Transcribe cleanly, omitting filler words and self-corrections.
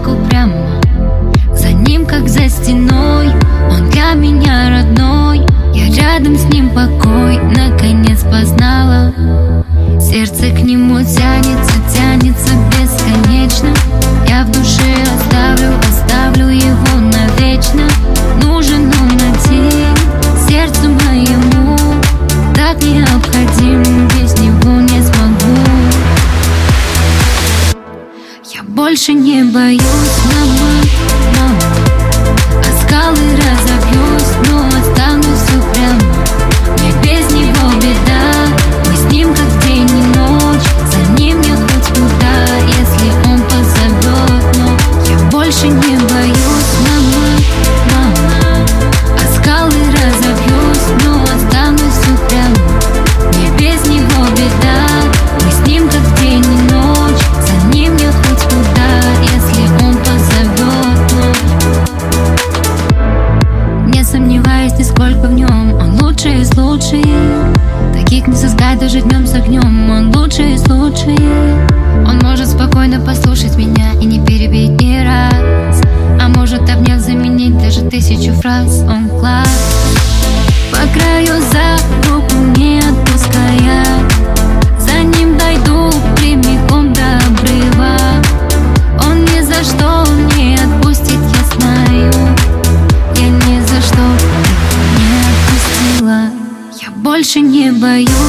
так упрямо. За ним, как за стеной, он для меня родной. Я рядом с ним покой наконец познала. Сердце к нему тянется, тянется бесконечно. Я в душе оставлю его навечно. Нужен он один сердцу моему, так необходим, без него не смогу. Я больше не боюсь, мама, а скалы разобьюсь, но останусь упрямо. Мне без него беда, мы с ним как день и ночь. За ним я хоть куда, если он позовет. Но я больше не боюсь, мама, а скалы разобьюсь, но останусь упрямо. Мне без него беда, мы с ним как день и ночь. За ним я хоть куда, если он позовет. Но не сомневаюсь нисколько в нем, он лучший из лучших. Таких не сыскать даже днем с огнем, он лучший из лучших. Он может спокойно послушать меня и не перебить ни раз, а может, обняв, заменить даже 1000 фраз. Он класс, по краю за руку не отпуская. За ним дойду прямиком до обрыва. Он ни за что не отпустит, я знаю. Я ни за что не отпустила. Я больше не боюсь,